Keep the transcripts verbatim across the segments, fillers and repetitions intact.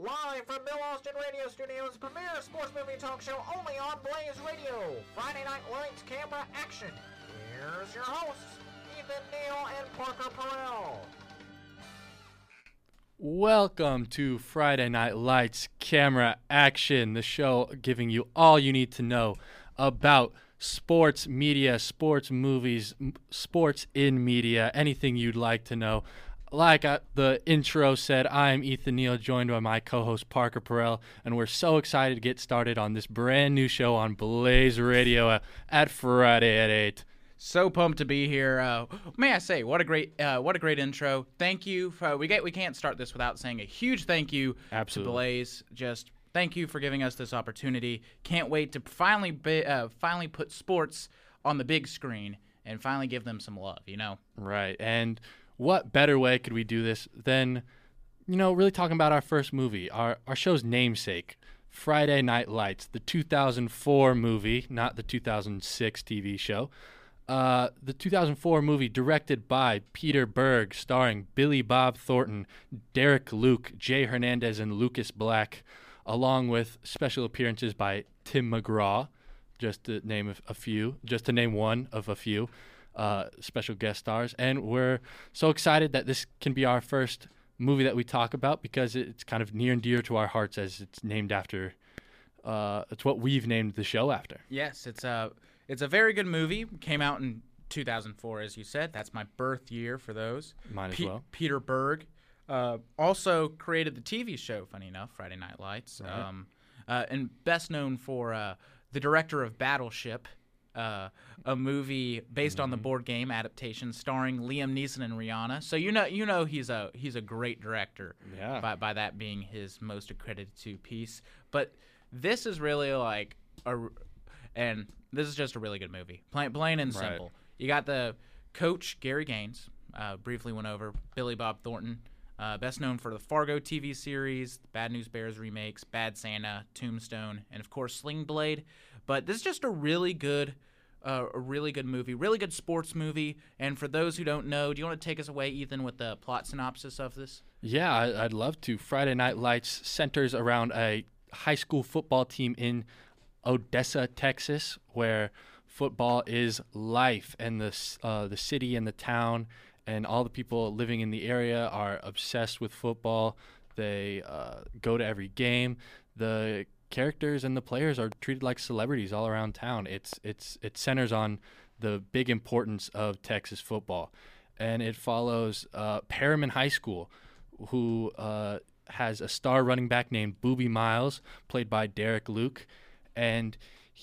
Live from Bill Austin Radio Studios, premier sports movie talk show only on Blaze Radio. Friday Night Lights, Camera, Action. Here's your hosts, Ethan Neal and Parker Perel. Welcome to Friday Night Lights, Camera, Action, the show giving you all you need to know about sports media, sports movies, m- sports in media, anything you'd like to know. Like uh, the intro said, I'm Ethan Neal, joined by my co-host Parker Perel, and we're so excited to get started on this brand new show on Blaze Radio uh, at Friday at eight. So pumped to be here. Uh, may I say, what a great, uh, what a great intro. Thank you. For, we get, we can't start this without saying a huge thank you Absolutely. to Blaze. Just thank you for giving us this opportunity. Can't wait to finally, be, uh, finally put sports on the big screen and finally give them some love. You know. Right, and what better way could we do this than, you know, really talking about our first movie, our our show's namesake, Friday Night Lights, the two thousand four movie, not the two thousand six T V show. Uh, the two thousand four movie directed by Peter Berg, starring Billy Bob Thornton, Derek Luke, Jay Hernandez, and Lucas Black, along with special appearances by Tim McGraw, just to name a, a few, just to name one of a few. Uh, special guest stars, and we're so excited that this can be our first movie that we talk about because it's kind of near and dear to our hearts as it's named after. Uh, it's what we've named the show after. Yes, it's a it's a very good movie. Came out in two thousand four, as you said. That's my birth year for those. Mine as Pe- well. Peter Berg uh, also created the T V show. Funny enough, Friday Night Lights, Right. um, uh, and best known for uh, the director of Battleship. Uh, a movie based Mm-hmm. on the board game adaptation starring Liam Neeson and Rihanna. So you know you know he's a he's a great director. Yeah. By by that being his most accredited to piece. But this is really like a and this is just a really good movie. Plain plain and Right. simple. You got the coach Gary Gaines. Uh, briefly went over Billy Bob Thornton. Uh, best known for the Fargo T V series, Bad News Bears remakes, Bad Santa, Tombstone, and of course Sling Blade. But this is just a really good, uh, a really good movie, really good sports movie. And for those who don't know, do you want to take us away, Ethan, with the plot synopsis of this? Yeah, I, I'd love to. Friday Night Lights centers around a high school football team in Odessa, Texas, where football is life, and the uh, the city and the town and all the people living in the area are obsessed with football. They uh, go to every game. The characters and the players are treated like celebrities all around town. It's it's it centers on the big importance of Texas football, and it follows uh, Perriman High School, who uh, has a star running back named Boobie Miles, played by Derek Luke, and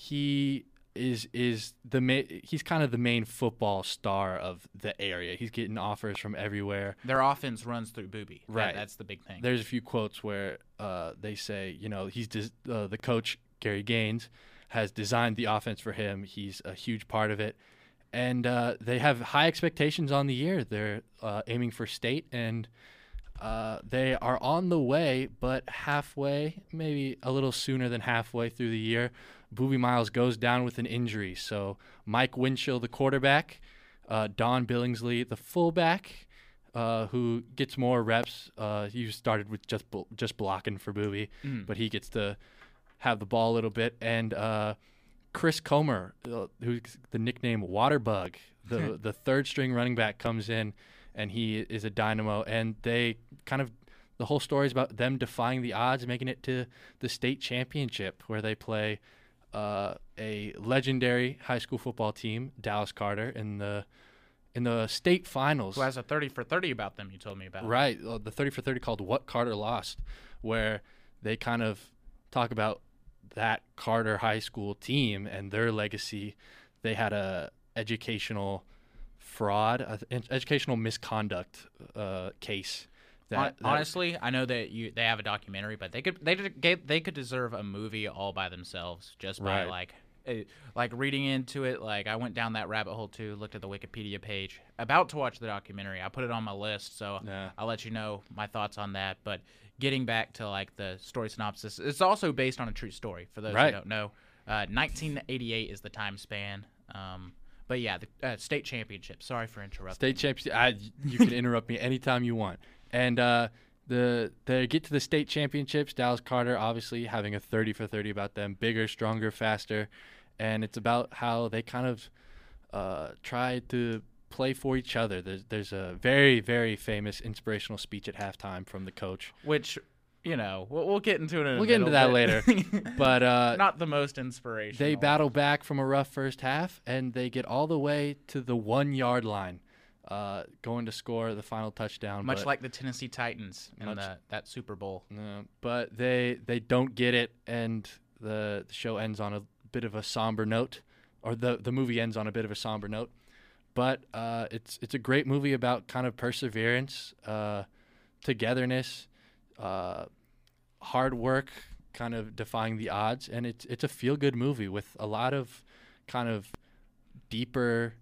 he is is the ma- he's kind of the main football star of the area. He's getting offers from everywhere. Their offense runs through Boobie. That- Right. that's the big thing. There's a few quotes where uh, they say, you know, he's des- uh, the coach Gary Gaines has designed the offense for him. He's a huge part of it, and uh, they have high expectations on the year. They're uh, aiming for state, and uh, they are on the way, but halfway, maybe a little sooner than halfway through the year, Boobie Miles goes down with an injury. So Mike Winchell, the quarterback, uh, Don Billingsley, the fullback, uh, who gets more reps. Uh, he started with just bl- just blocking for Boobie, Mm. but he gets to have the ball a little bit. And uh, Chris Comer, uh, who's the nickname Waterbug, the the third string running back, comes in, and he is a dynamo. And they kind of the whole story is about them defying the odds, making it to the state championship, where they play uh, a legendary high school football team, Dallas Carter, in the in the state finals. Who has a thirty for thirty about them, you told me about. Right, uh, the thirty for thirty called What Carter Lost, where they kind of talk about that Carter High School team and their legacy. They had a educational fraud, uh, ed- educational misconduct uh, case. That, Hon- that- Honestly, I know that you they have a documentary, but they could they did, they could deserve a movie all by themselves just by Right. like eh, like reading into it. Like I went down that rabbit hole too, looked at the Wikipedia page. About to watch the documentary, I put it on my list, so Yeah. I'll let you know my thoughts on that. But getting back to like the story synopsis, it's also based on a true story. For those Right. who don't know, uh, nineteen eighty-eight is the time span. Um, but yeah, the uh, state championship. Sorry for interrupting. State championship. I, you can interrupt me anytime you want. And uh, the they get to the state championships. Dallas Carter obviously having a thirty for thirty about them, bigger, stronger, faster, and it's about how they kind of uh, try to play for each other. There's there's a very very famous inspirational speech at halftime from the coach, which, you know, we'll, we'll get into it. In we'll a get into that bit. later, but uh, not the most inspirational. They battle back from a rough first half, and they get all the way to the one yard line, uh, going to score the final touchdown. Much but, like the Tennessee Titans in Much- the, that Super Bowl. uh, but they they don't get it, and the, the show ends on a bit of a somber note, or the the movie ends on a bit of a somber note. But uh, it's it's a great movie about kind of perseverance, uh, togetherness, uh, hard work, kind of defying the odds, and it's it's a feel good movie with a lot of kind of deeper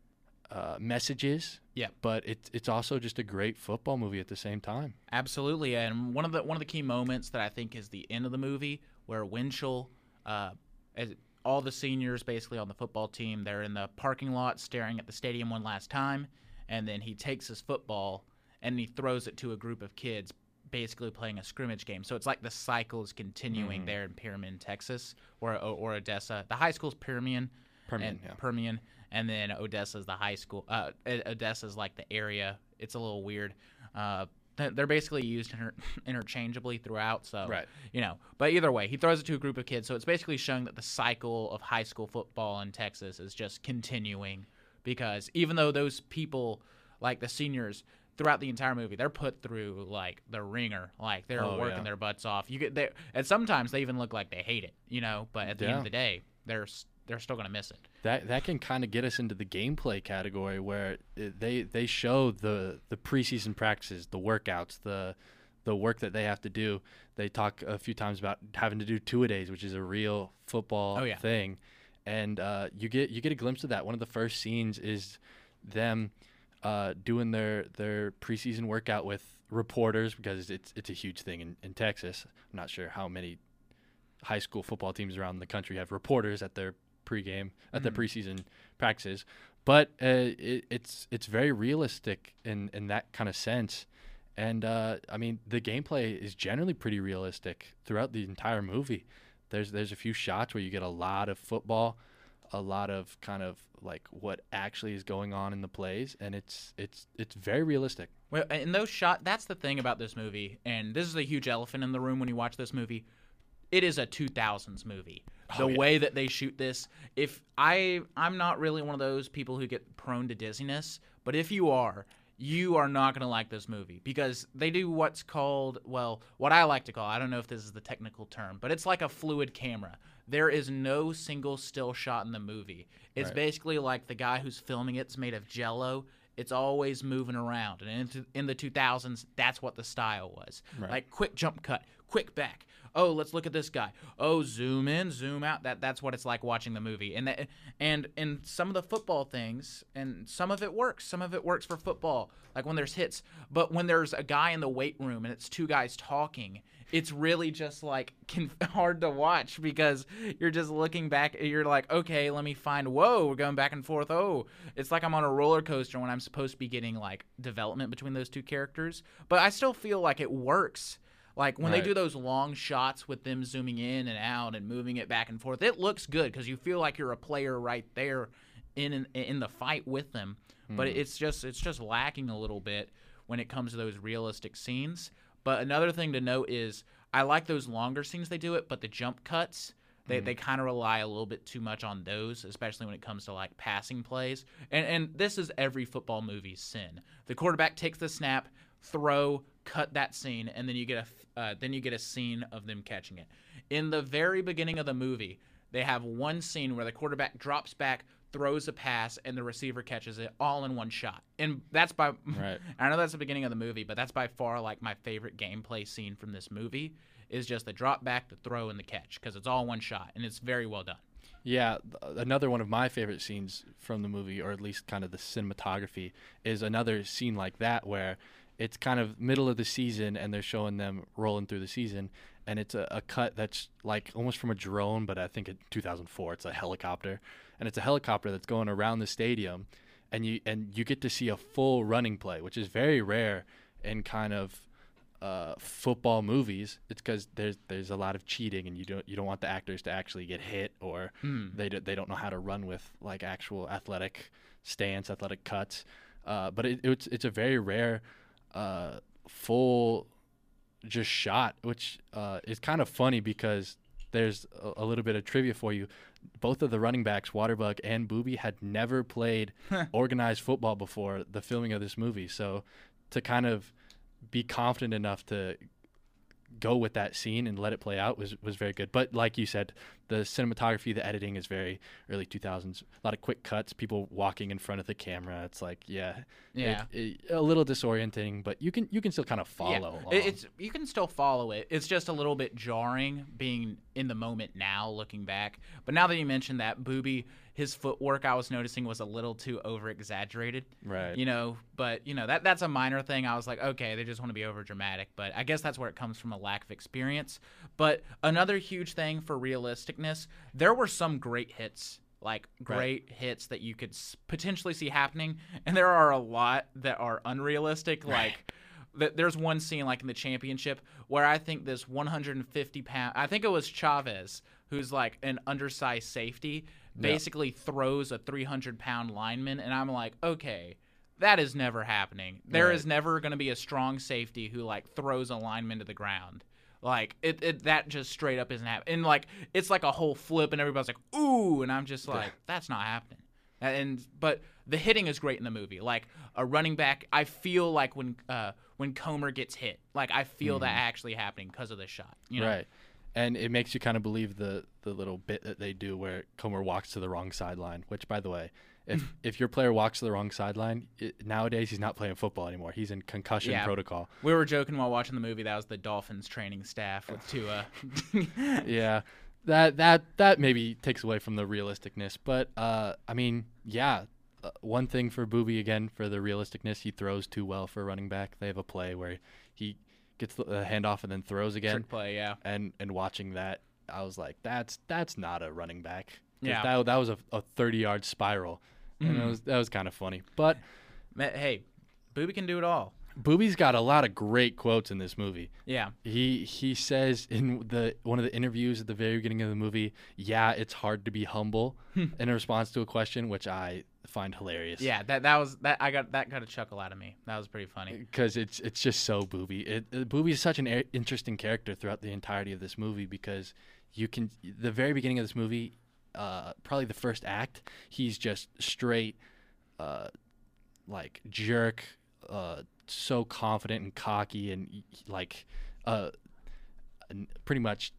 uh, messages. Yeah, but it's it's also just a great football movie at the same time. Absolutely, and one of the one of the key moments that I think is the end of the movie, where Winchell, uh, as all the seniors basically on the football team, they're in the parking lot staring at the stadium one last time, and then he takes his football and he throws it to a group of kids basically playing a scrimmage game. So it's like the cycle is continuing Mhm. there in Permian, Texas, or or, or Odessa. The high school's Permian, Permian, and, yeah. Permian, and then Odessa's the high school. Uh, Odessa's like the area. It's a little weird. Uh, th- they're basically used inter- interchangeably throughout. So, Right. you know, but either way, he throws it to a group of kids. So it's basically showing that the cycle of high school football in Texas is just continuing, because even though those people, like the seniors, throughout the entire movie, they're put through like the ringer, like they're Oh, working yeah. their butts off. You get there, and sometimes they even look like they hate it, you know. But at the end Yeah. of the day, they're s- they're still gonna miss it. That that can kind of get us into the gameplay category, where it, they they show the the preseason practices, the workouts, the the work that they have to do. They talk a few times about having to do two-a-days, which is a real football Oh, yeah. thing, and uh, you get you get a glimpse of that. One of the first scenes is them uh, doing their their preseason workout with reporters, because it's it's a huge thing in, in Texas. I'm not sure how many high school football teams around the country have reporters at their pregame at the Mhm. preseason practices, but uh, it, it's it's very realistic in in that kind of sense. And uh, I mean, the gameplay is generally pretty realistic throughout the entire movie. There's there's a few shots where you get a lot of football, a lot of kind of like what actually is going on in the plays, and it's it's it's very realistic. Well, in those shot, that's the thing about this movie, and this is a huge elephant in the room when you watch this movie. It is a two thousands movie. The Oh, yeah. way that they shoot this, if I, I'm not really one of those people who get prone to dizziness, but if you are, you are not going to like this movie, because they do what's called, well, what I like to call, I don't know if this is the technical term, but it's like a fluid camera. There is no single still shot in the movie. It's Right. basically like the guy who's filming it's made of Jell-O. It's always moving around. And in, in the two thousands, that's what the style was. Right. Like quick jump cut, quick back. Oh, let's look at this guy. Oh, zoom in, zoom out. That that's what it's like watching the movie. And that, and in some of the football things, and some of it works. Some of it works for football, like when there's hits. But when there's a guy in the weight room and it's two guys talking, it's really just like conf- hard to watch, because you're just looking back. You're like, okay, let me find. Whoa, we're going back and forth. Oh, it's like I'm on a roller coaster when I'm supposed to be getting like development between those two characters. But I still feel like it works. Like when they Right. do those long shots with them zooming in and out and moving it back and forth, it looks good because you feel like you're a player right there in in, in the fight with them. But Mm. it's just it's just lacking a little bit when it comes to those realistic scenes. But another thing to note is I like those longer scenes they do it, but the jump cuts, they, Mhm. they kind of rely a little bit too much on those, especially when it comes to like passing plays. And and this is every football movie's sin. The quarterback takes the snap, throw, cut that scene, and then you get a uh, then you get a scene of them catching it. In the very beginning of the movie, they have one scene where the quarterback drops back, throws a pass, and the receiver catches it all in one shot. And that's by Right. I know that's the beginning of the movie, but that's by far like my favorite gameplay scene from this movie is just the drop back, the throw, and the catch, because it's all one shot, and it's very well done. Yeah, th- another one of my favorite scenes from the movie, or at least kind of the cinematography, is another scene like that where it's kind of middle of the season and they're showing them rolling through the season, and it's a, a cut that's like almost from a drone, but I think in two thousand four it's a helicopter, and it's a helicopter that's going around the stadium, and you and you get to see a full running play, which is very rare in kind of uh, football movies, it's because there's there's a lot of cheating, and you don't you don't want the actors to actually get hit, or Mm. they do, they don't know how to run with like actual athletic stance, athletic cuts. Uh, but it, it's it's a very rare uh, full just shot, which uh, is kind of funny because there's a, a little bit of trivia for you. Both of the running backs, Waterbug and Booby, had never played organized football before the filming of this movie. So to kind of be confident enough to go with that scene and let it play out was, was very good. But like you said, the cinematography, the editing is very early two thousands. A lot of quick cuts, people walking in front of the camera. It's like, yeah, Yeah. it, it, a little disorienting, but you can you can still kind of follow Yeah. along. It- It's you can still follow it. It's just a little bit jarring being in the moment now, looking back. But now that you mentioned that, Booby, his footwork I was noticing was a little too over exaggerated. Right. You know, but you know that that's a minor thing. I was like, okay, they just want to be over dramatic, but I guess that's where it comes from, a lack of experience. But another huge thing for realisticness, there were some great hits. Like great Right. hits that you could s- potentially see happening, and there are a lot that are unrealistic. Like th- there's one scene like in the championship where I think this one hundred fifty pound, I think it was Chavez, who's like an undersized safety, basically throws a three hundred pound lineman, and I'm like, okay, that is never happening. There is Right. never going to be a strong safety who like throws a lineman to the ground. Like it, it, that just straight up isn't happening. And like it's like a whole flip, and everybody's like, "Ooh!" And I'm just like, "That's not happening." And but the hitting is great in the movie. Like a running back, I feel like when uh, when Comer gets hit, like I feel that actually happening because of the shot. You know? Right. And it makes you kind of believe the, the little bit that they do where Comer walks to the wrong sideline, which, by the way, if if your player walks to the wrong sideline, it, nowadays he's not playing football anymore. He's in concussion Yeah. protocol. We were joking while watching the movie. That was the Dolphins training staff with Tua. Yeah. That that that maybe takes away from the realisticness, but uh, I mean, yeah. Uh, one thing for Booby again for the realisticness, he throws too well for a running back. They have a play where he gets the uh, handoff and then throws again. Trick play, yeah. And and watching that, I was like, that's that's not a running back. 'Cause Yeah. That that was a, a thirty yard spiral, and Mhm. it was that was kind of funny. But Ma- Hey, Booby can do it all. Booby's got a lot of great quotes in this movie. Yeah. He he says in the one of the interviews at the very beginning of the movie, "Yeah, it's hard to be humble," in response to a question, which I find hilarious. Yeah, that that was that I got that got a chuckle out of me. That was pretty funny. Because it's it's just so Booby. It, it Booby is such an a- interesting character throughout the entirety of this movie because you can the very beginning of this movie, uh, probably the first act, he's just straight, uh, like jerk, uh, so confident and cocky and like, uh, n- pretty much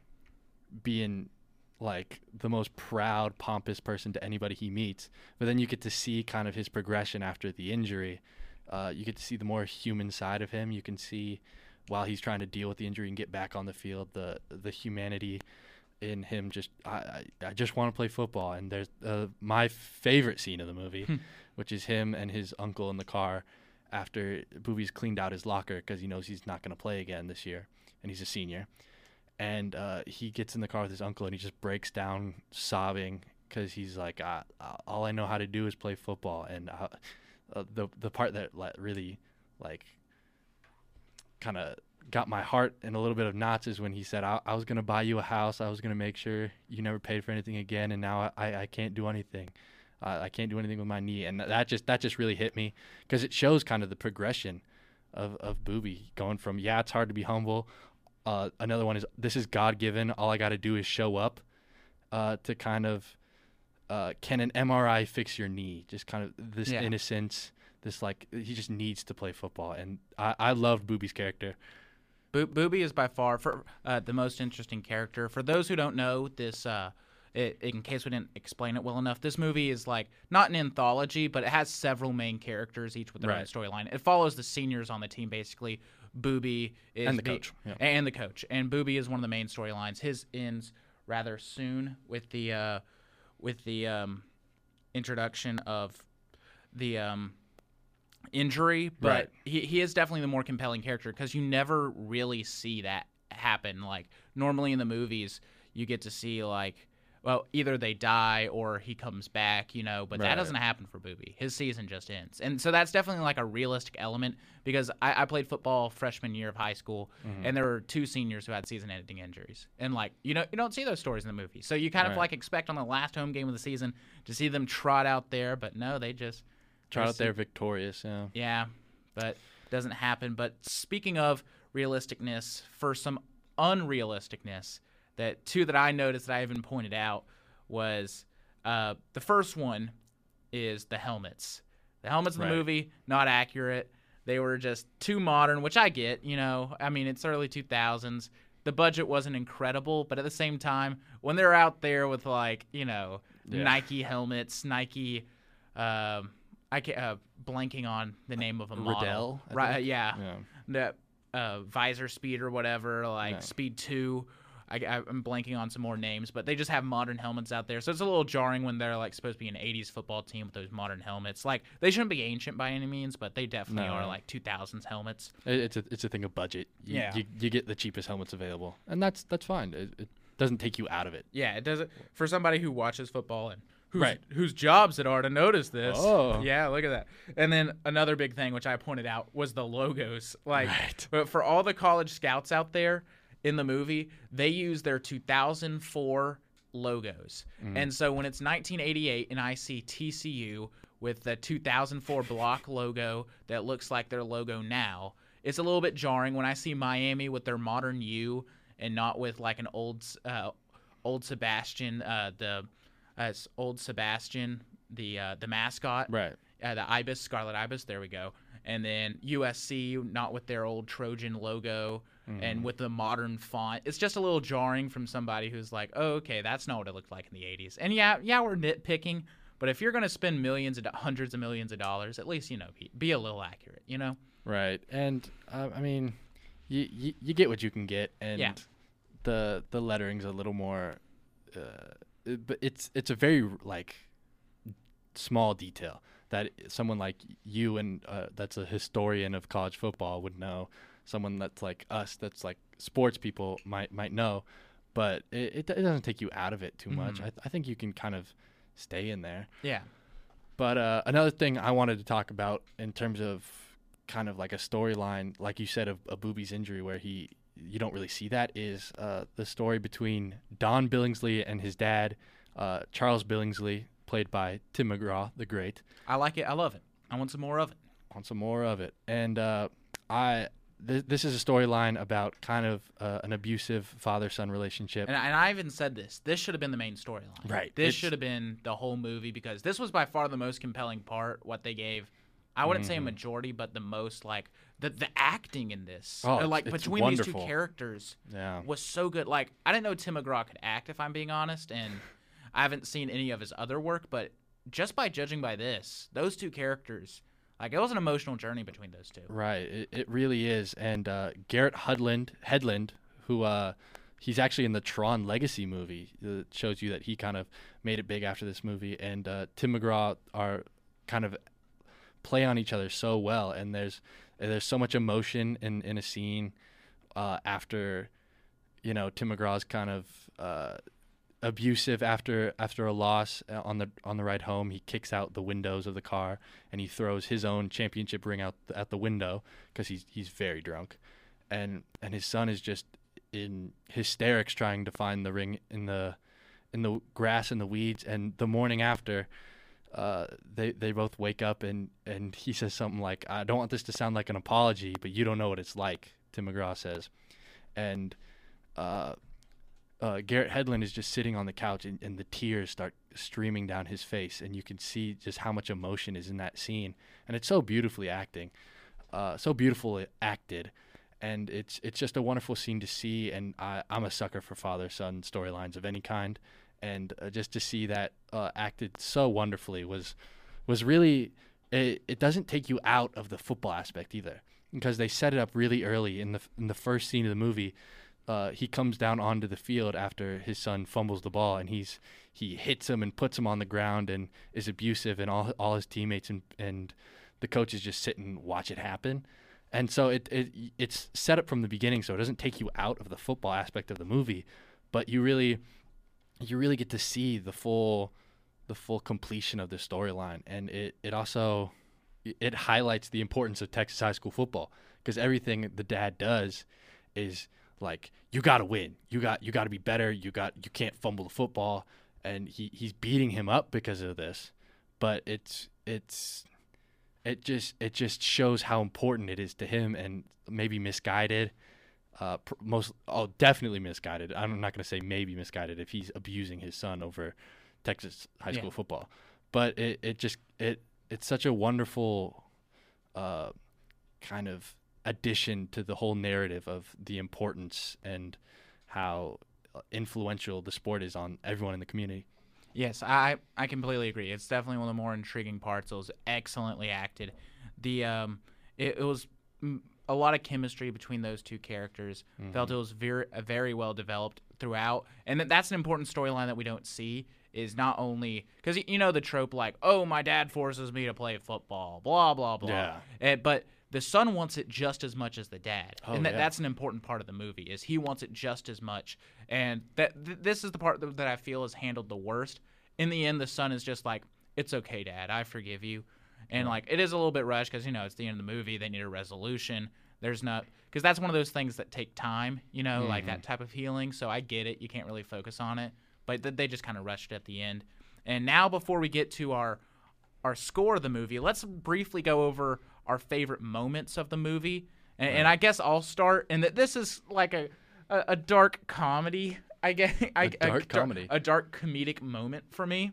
being like the most proud, pompous person to anybody he meets. But then you get to see kind of his progression after the injury. Uh, you get to see the more human side of him. You can see while he's trying to deal with the injury and get back on the field, the the humanity in him. Just I I, I just want to play football. And there's uh, my favorite scene of the movie, which is him and his uncle in the car after Booby's cleaned out his locker because he knows he's not going to play again this year, and he's a senior. And uh, he gets in the car with his uncle, and he just breaks down sobbing because he's like, uh, all I know how to do is play football. And uh, uh, the the part that like, really like kind of got my heart in a little bit of knots is when he said, I, I was going to buy you a house. I was going to make sure you never paid for anything again. And now I, I can't do anything. Uh, I can't do anything with my knee. And that just that just really hit me because it shows kind of the progression of, of Booby going from, yeah, it's hard to be humble. Uh, another one is, this is God-given. All I got to do is show up, uh, to kind of, uh, can an M R I fix your knee? Just kind of this Yeah. innocence, this like, he just needs to play football. And I, I loved Booby's character. Bo- Booby is by far for uh, the most interesting character. For those who don't know this, uh, it, in case we didn't explain it well enough, this movie is like not an anthology, but it has several main characters, each with their own Right. storyline. It follows the seniors on the team basically. Booby is And the be- coach, yeah. and the coach, and Booby is one of the main storylines. His ends rather soon with the uh, with the um, introduction of the um, injury, but Right. he, he is definitely the more compelling character because you never really see that happen. Like normally in the movies, you get to see like well, either they die or he comes back, you know, but Right. that doesn't happen for Boobie. His season just ends. And so that's definitely like a realistic element because I, I played football freshman year of high school, Mm-hmm. and there were two seniors who had season-ending injuries. And, like, you know, you don't see those stories in the movie. So you kind of, Right. like, expect on the last home game of the season to see them trot out there, but no, they just – Trot out there victorious, yeah. Yeah, but it doesn't happen. But speaking of realisticness, for some unrealisticness, that two that I noticed that I even pointed out was uh, the first one is the helmets. The helmets in the Right. movie, not accurate. They were just too modern, which I get, you know. I mean, it's early two thousands. The budget wasn't incredible, but at the same time, when they're out there with, like, you know, Yeah. Nike helmets, Nike um, – I can uh, blanking on the name of a model. Riddell, I Right? think. Yeah. Yeah. The uh, Visor Speed or whatever, like Yeah. Speed Two. I, I'm blanking on some more names, but they just have modern helmets out there, so it's a little jarring when they're like supposed to be an eighties football team with those modern helmets. Like they shouldn't be ancient by any means, but they definitely No. are like two thousands helmets. It, it's a it's a thing of budget. You, Yeah. You, you get the cheapest helmets available, and that's that's fine. It, it doesn't take you out of it. Yeah, it doesn't for somebody who watches football and whose Right. whose jobs it are to notice this. Oh. Yeah, look at that. And then another big thing which I pointed out was the logos. Like Right. but for all the college scouts out there in the movie, they use their two thousand four logos. Mm-hmm. And so when it's nineteen eighty-eight and I see T C U with the two thousand four block logo that looks like their logo now, it's a little bit jarring when I see Miami with their modern U and not with like an old uh, old Sebastian, uh, the uh, it's old Sebastian, the uh, the mascot, Right. uh, the ibis, Scarlet Ibis. There we go. And then U S C not with their old Trojan logo and with the modern font. It's just a little jarring from somebody who's like, oh, okay, that's not what it looked like in the eighties. And yeah, yeah, we're nitpicking, but if you're gonna spend millions of do- hundreds of millions of dollars, at least you know be, be a little accurate, you know? Right. And uh, I mean, you, you you get what you can get, and Yeah. the the lettering's a little more, uh, it- but it's it's a very like small detail that someone like you and uh, that's a historian of college football would know. Someone that's like us, that's like sports people might might know, but it it, it doesn't take you out of it too much. Mhm. I I think you can kind of stay in there. Yeah. But uh, another thing I wanted to talk about in terms of kind of like a storyline, like you said, of, of Boobie's injury, where he you don't really see that, is uh, the story between Don Billingsley and his dad, uh, Charles Billingsley, played by Tim McGraw, the great. I like it. I love it. I want some more of it. Want some more of it, and uh, I. Th- this is a storyline about kind of uh, an abusive father-son relationship. And, I- and I even said this. This should have been the main storyline. Right. This It's- should have been the whole movie because this was by far the most compelling part. What they gave, I wouldn't say a Mhm. majority, but the most like the the acting in this, Oh, uh, like it's between these wonderful. two characters, Yeah. was so good. Like I didn't know Tim McGraw could act, if I'm being honest, and I haven't seen any of his other work, but just by judging by this, those two characters, like it was an emotional journey between those two. Right, it, it really is. And uh, Garrett Hudland, Headland, who uh, he's actually in the Tron Legacy movie, it shows you that he kind of made it big after this movie. And uh, Tim McGraw are kind of play on each other so well, and there's there's so much emotion in in a scene uh, after, you know, Tim McGraw's kind of uh, abusive after after a loss uh, on the on the ride home. He kicks out the windows of the car and he throws his own championship ring out th- at the window because he's he's very drunk, and and his son is just in hysterics trying to find the ring in the in the grass and the weeds. And the morning after, uh, they they both wake up and and he says something like, "I don't want this to sound like an apology, but you don't know what it's like," Tim McGraw says, and uh. Uh, Garrett Hedlund is just sitting on the couch, and, and the tears start streaming down his face, and you can see just how much emotion is in that scene, and it's so beautifully acting, uh, so beautifully acted, and it's it's just a wonderful scene to see. And I, I'm a sucker for father-son storylines of any kind, and uh, just to see that uh, acted so wonderfully was was really it, it doesn't take you out of the football aspect either, because they set it up really early in the in the first scene of the movie. Uh, he comes down onto the field after his son fumbles the ball, and he's he hits him and puts him on the ground and is abusive, and all all his teammates and, and the coaches just sit and watch it happen. And so it, it it's set up from the beginning, so it doesn't take you out of the football aspect of the movie, but you really you really get to see the full the full completion of the storyline, and it it also it highlights the importance of Texas high school football, because everything the dad does is like, you got to win, you got you got to be better, you got you can't fumble the football, and he he's beating him up because of this, but it's it's it just it just shows how important it is to him, and maybe misguided. Uh, pr- most, oh, definitely misguided. I'm not going to say maybe misguided if he's abusing his son over Texas high school Yeah. football, but it, it just it it's such a wonderful uh, kind of addition to the whole narrative of the importance and how influential the sport is on everyone in the community. Yes, I I completely agree. It's definitely one of the more intriguing parts. It was excellently acted. The um, it, it was mm, a lot of chemistry between those two characters. Mm-hmm. Felt it was very uh, very well developed throughout, and that, that's an important storyline that we don't see. Is not only because you know the trope like, oh, my dad forces me to play football, blah blah blah. Yeah. Eh, but the son wants it just as much as the dad, Oh, and that, yeah. that's an important part of the movie. Is he wants it just as much, and that th- this is the part that, that I feel is handled the worst. In the end, the son is just like, "It's okay, Dad, I forgive you," and like it is a little bit rushed because you know it's the end of the movie. They need a resolution. There's not because that's one of those things that take time, you know, Mm-hmm. like that type of healing. So I get it. You can't really focus on it, but th- they just kind of rushed it at the end. And now, before we get to our our score of the movie, let's briefly go over our favorite moments of the movie. And, and I guess I'll start. And that this is like a, a, a dark comedy. I guess I, A dark comedy. a dark comedic moment for me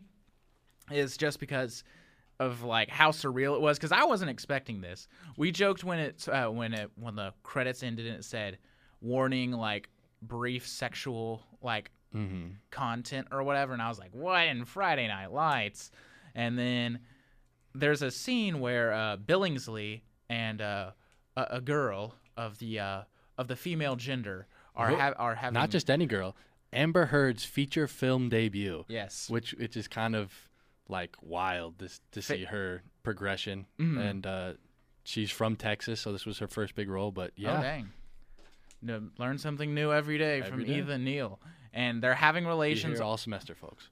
is just because of like how surreal it was. Because I wasn't expecting this. We joked when it uh, when it when the credits ended and it said warning, like brief sexual like Mm-hmm. content or whatever, and I was like, what in Friday Night Lights? And then there's a scene where uh, Billingsley and uh, a, a girl of the uh, of the female gender are Who- ha- are having Not just any girl, Amber Heard's feature film debut. yes, Which which is kind of like wild this to Fa- see her progression, Mhm. and uh, she's from Texas, so this was her first big role. But oh yeah, dang, no, learn something new every day from Every day. Ethan Neal, and they're having be relations. here all semester, folks.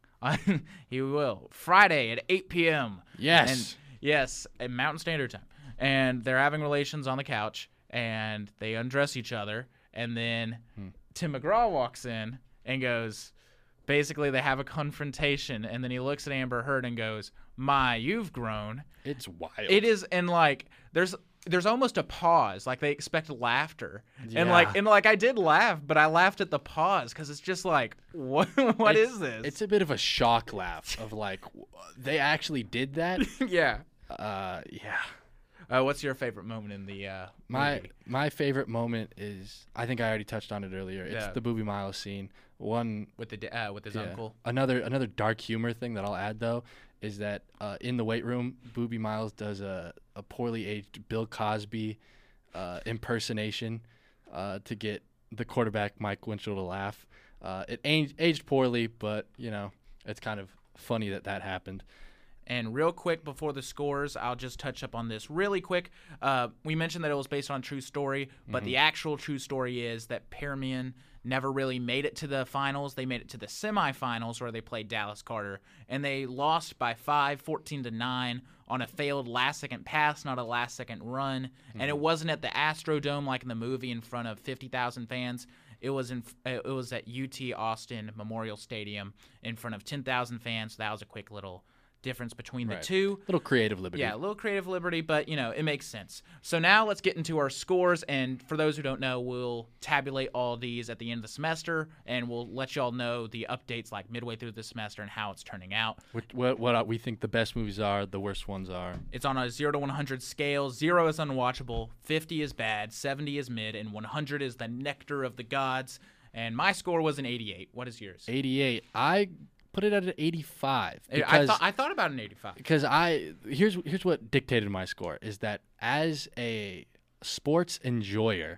He will Friday at eight p.m. Yes, And yes, at Mountain Standard Time. And they're having relations on the couch, and they undress each other, and then Hmm. Tim McGraw walks in and goes, basically they have a confrontation, and then he looks at Amber Heard and goes, "My, you've grown." it's wild. It is, and like there's there's almost a pause, like they expect laughter, and like Yeah. and like I did laugh, but I laughed at the pause because it's just like, what what It's- is this? It's a bit of a shock laugh of like, w- they actually did that. yeah. uh, yeah. Uh, what's your favorite moment in the uh, My movie? my favorite moment is, I think I already touched on it earlier. It's Yeah. the Booby Miles scene. One with the da- uh, with his yeah. uncle? Another another dark humor thing that I'll add though is that uh, in the weight room, Booby Miles does a, a poorly aged Bill Cosby uh, impersonation uh, to get the quarterback Mike Winchell to laugh. Uh, it aged, aged poorly, but you know it's kind of funny that that happened. And real quick before the scores, I'll just touch up on this really quick. Uh, we mentioned that it was based on a true story, but the actual true story is that Permian never really made it to the finals. They made it to the semifinals where they played Dallas Carter, and they lost by five, fourteen to nine on a failed last-second pass, not a last-second run. And it wasn't at the Astrodome like in the movie in front of fifty thousand fans. It was in it was at U T Austin Memorial Stadium in front of ten thousand fans. So that was a quick little difference between the Right. two. Little creative liberty. Yeah, a little creative liberty, but you know, it makes sense. So now let's get into our scores, and for those who don't know, we'll tabulate all these at the end of the semester, and we'll let y'all know the updates like midway through the semester and how it's turning out. What, what what we think the best movies are, the worst ones are. It's on a zero to one hundred scale. Zero is unwatchable, fifty is bad, seventy is mid, and one hundred is the nectar of the gods. And my score was an eighty-eight. What is yours? eighty-eight. I put it at an eighty-five I because thought I thought about an eighty-five. because I here's here's what dictated my score is that as a sports enjoyer,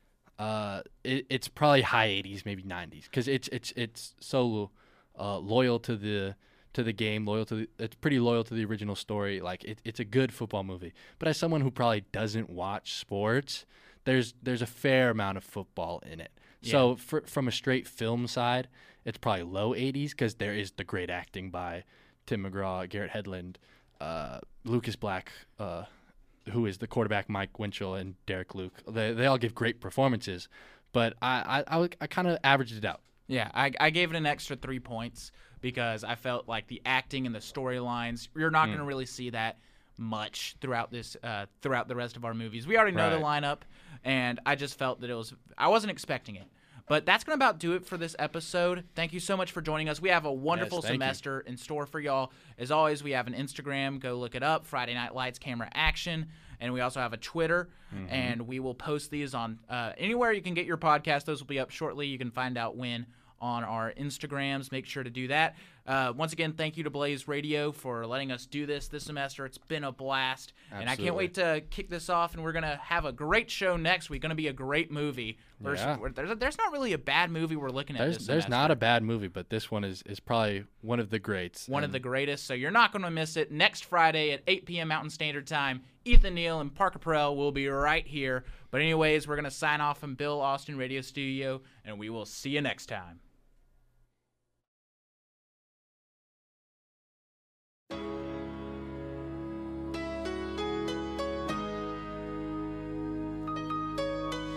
uh, it, it's probably high eighties, maybe nineties, because it's it's it's so uh, loyal to the to the game, loyal to the, it's pretty loyal to the original story. Like it, it's a good football movie. But as someone who probably doesn't watch sports, there's there's a fair amount of football in it. So Yeah. for, from a straight film side, it's probably low eighties because there is the great acting by Tim McGraw, Garrett Hedlund, uh, Lucas Black, uh, who is the quarterback, Mike Winchell, and Derek Luke. They they all give great performances, but I I, I, I kind of averaged it out. Yeah, I, I gave it an extra three points because I felt like the acting and the storylines, you're not going to really see that much throughout this uh, throughout the rest of our movies. We already know the lineup, and I just felt that it was I wasn't expecting it. But that's going to about do it for this episode. Thank you so much for joining us. We have a wonderful Yes, thank you. semester in store for y'all. As always, we have an Instagram. Go look it up, Friday Night Lights Camera Action. And we also have a Twitter, Mm-hmm. and we will post these on uh, anywhere you can get your podcast. Those will be up shortly. You can find out when on our Instagrams. Make sure to do that. Uh, once again, thank you to Blaze Radio for letting us do this this semester. It's been a blast. And I can't Absolutely. wait to kick this off, and we're going to have a great show next week. Going to be a great movie. There's, Yeah. there's, there's not really a bad movie we're looking at There's this there's semester. not a bad movie, but this one is, is probably one of the greats. One of And the greatest, so you're not going to miss it. Next Friday at eight p.m. Mountain Standard Time, Ethan Neal and Parker Perel will be right here. But anyways, we're going to sign off from Bill Austin Radio Studio, and we will see you next time.